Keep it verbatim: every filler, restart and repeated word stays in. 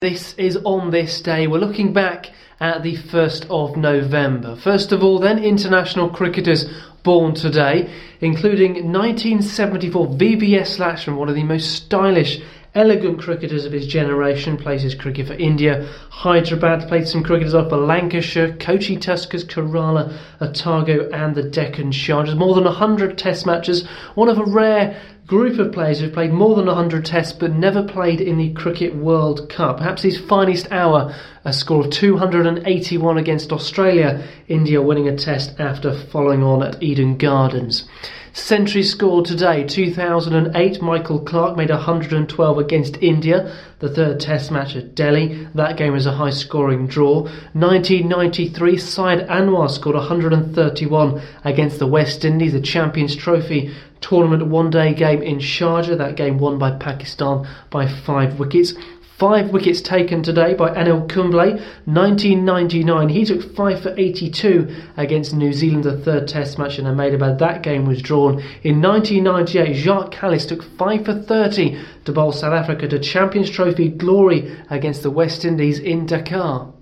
This is On This Day. We're looking back at the first of November. First of all, then, international cricketers born today, including nineteen seventy-four V V S Laxman, one of the most stylish, elegant cricketers of his generation, plays his cricket for India. Hyderabad, played some cricketers off for Lancashire, Kochi Tuskers, Kerala, Otago and the Deccan Chargers. More than one hundred test matches, one of a rare group of players who've played more than one hundred tests but never played in the Cricket World Cup. Perhaps his finest hour, a score of two hundred eighty-one against Australia, India winning a test after following on at Eden Gardens. Century scored today, two thousand eight, Michael Clarke made one hundred twelve against India, the third test match at Delhi. That game was a high scoring draw. nineteen ninety-three, Syed Anwar scored one hundred thirty-one against the West Indies, the Champions Trophy tournament one day game in Sharjah. That game won by Pakistan by five wickets. Five wickets taken today by Anil Kumble. nineteen ninety-nine, he took five for eighty-two against New Zealand, the third test match in Ahmedabad. That game was drawn. In nineteen ninety-eight, Jacques Kallis took five for thirty to bowl South Africa to Champions Trophy glory against the West Indies in Dakar.